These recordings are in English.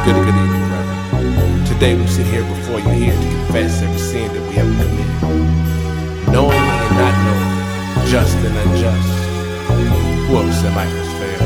Good evening, brother. Today we sit here before you here to confess every sin that we ever committed, knowingly and not knowingly, just and unjust. Who else said life was fair?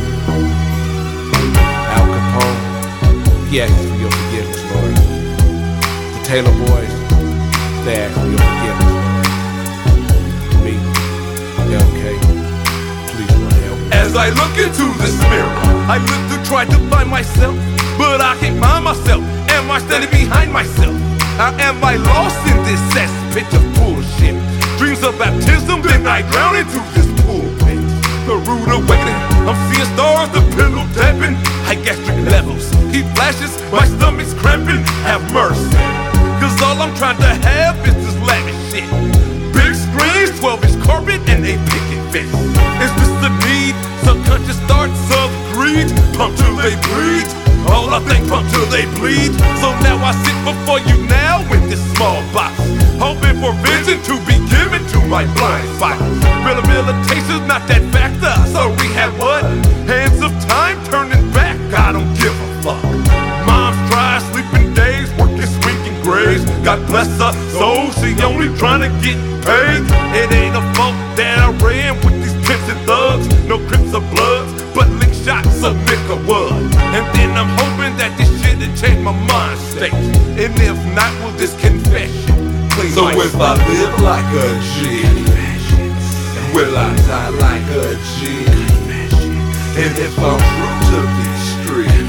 Al Capone, he asks for your forgiveness, Lord. The Taylor boys, they ask for your forgiveness, Lord. Me, LK, please, Lord, help me. As I look into this mirror, I look to try to find myself, but I can't find myself. Am I standing behind myself? Or am I lost in this cesspit of bullshit? Dreams of baptism, then I drown into this pulpit. The rude awakening, I'm seeing stars, the pillow tapping. High gastric levels, heat flashes, my stomach's cramping. Have mercy, cause all I'm trying to have is this lavish shit. Big screens, 12-inch carpet, and a picket fence. Is this the need? Subconscious thoughts of greed, pump till they bleed. All I think, pump till they bleed. So now I sit before you now with this small box, hoping for vision to be given to my blind spot. Rehabilitation's not that factor, so rehab what? Hands of time turning back, I don't give a fuck. Mom's dry, sleeping days, working swinging graves. God bless her soul, she only trying to get paid. It ain't a fault that I ran with these pimps and thugs. No Crips or Bloods, but lick shots of nigga wood. And then I'm hoping that this shit'll change my mind state. And if not, will this confession clean so my if I live like a G, will I die like a G? And if I'm true to these streets,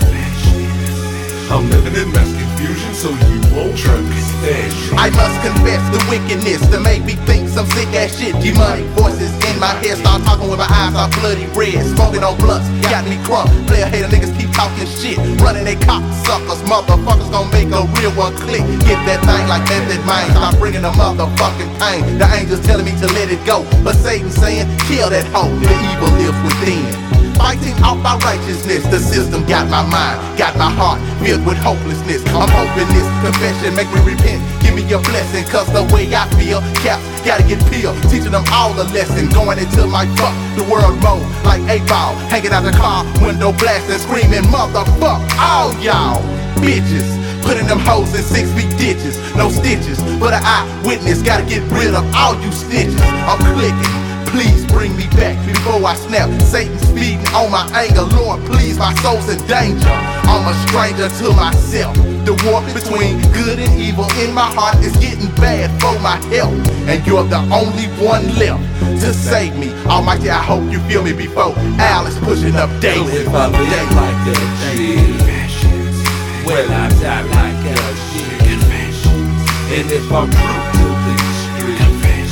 I'm living in mass confusion, so you won't understand. I must confess the wickedness that make me think some sick ass shit. Demonic voices in my head start talking with my eyes are bloody red. Smoking on blunts, got me crunk. Player hater niggas keep talking shit, running they cocksuckers. Motherfuckers gon' make a real one click. Get that thing like method mind. Stop bringing the motherfucking pain. The angels telling me to let it go, but Satan saying kill that hoe. The evil lives within. Fighting out my righteousness, the system got my mind, got my heart filled with hopelessness. I'm hoping this confession make me repent, give me your blessing, cause the way I feel, caps gotta get peeled. Teaching them all a lesson, going into my fuck the world mode like 8-ball, hanging out the car window blasting, screaming motherfuck all y'all bitches. Putting them hoes in 6 feet ditches, no stitches, but an eyewitness gotta get rid of all you snitches. I'm clicking. Please bring me back before I snap. Satan's feeding on my anger. Lord, please, my soul's in danger. I'm a stranger to myself. The war between good and evil in my heart is getting bad for my health. And you're the only one left to save me. Almighty, I hope you feel me before Al is pushing up daily. So if I live like a G, will I die like a G? And if I'm true to these streets,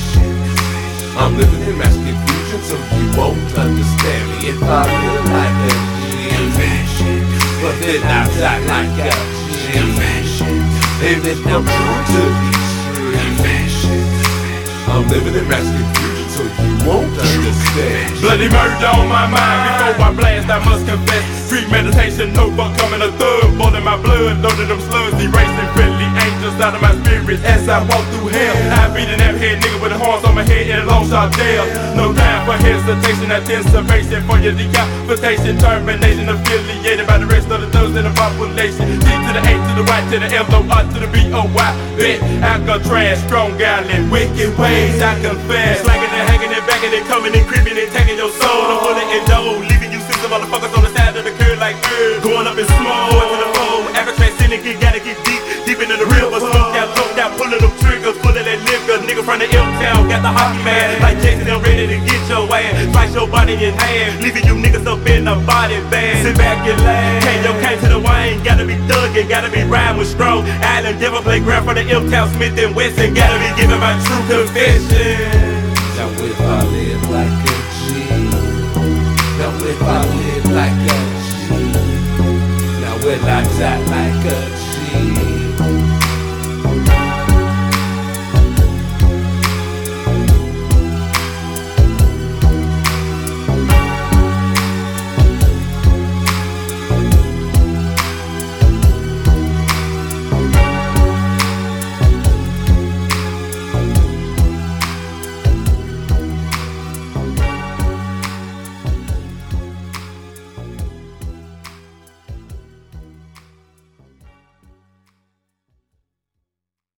I'm living in mass confusion, so you won't understand me. If I live like a G, but then I die like a G. And if I'm true to these streets, I'm living in mass confusion, so you won't understand. Bloody murder on my mind. Before I blast, I must confess. Street meditation, no becoming a thug. Boiling my blood, loaded them slugs, erasing friendly angels out of my spirits as I walk through hell. I beat an head nigga with the horns on my head in a long shot jail. No time for hesitation, anticipation for your decapitation. Termination affiliated by the rest of the thugs in the population. D to the A to the Y to the L-O-R to the B-O-Y. Bet Alcatraz, strong island, wicked ways I confess. Slanging and hanging and backing and coming and creeping and taking your soul. I'm pulling it dough, leaving you sister motherfuckers on the side of the curb like birds. Going up in smoke, going to the pole. Alcatraz cynic, you gotta get deep into the river. Smoked out, pulling them triggers, full of that liquor. Nigga from the L-Town, got the hockey man. Like Jason, I'm ready to get your ass. Slice your body in half, leaving you niggas up in the body bag. Sit back and laugh. Came to the Wayne, gotta be thuggin', gotta be riding with strong. Island Devil playground for the L-Town, Smith and Wesson. Gotta be giving my true confession. Now if I live like a G, now if I live like a G, now will I die like a G?